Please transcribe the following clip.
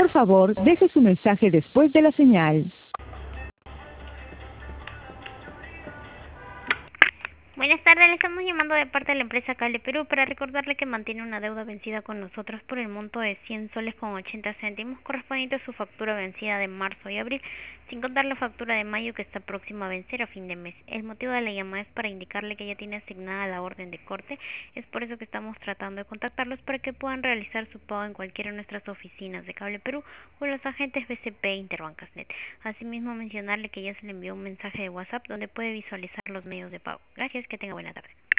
Por favor, deje su mensaje después de la señal. Buenas tardes, le estamos llamando de parte de la empresa Cable Perú para recordarle que mantiene una deuda vencida con nosotros por el monto de 100 soles con 80 céntimos correspondiente a su factura vencida de marzo y abril, sin contar la factura de mayo que está próxima a vencer a fin de mes. El motivo de la llamada es para indicarle que ya tiene asignada la orden de corte, es por eso que estamos tratando de contactarlos para que puedan realizar su pago en cualquiera de nuestras oficinas de Cable Perú o en los agentes BCP e Interbancasnet. Asimismo, mencionarle que ya se le envió un mensaje de WhatsApp donde puede visualizar los medios de pago. Gracias, que tenga buena tarde.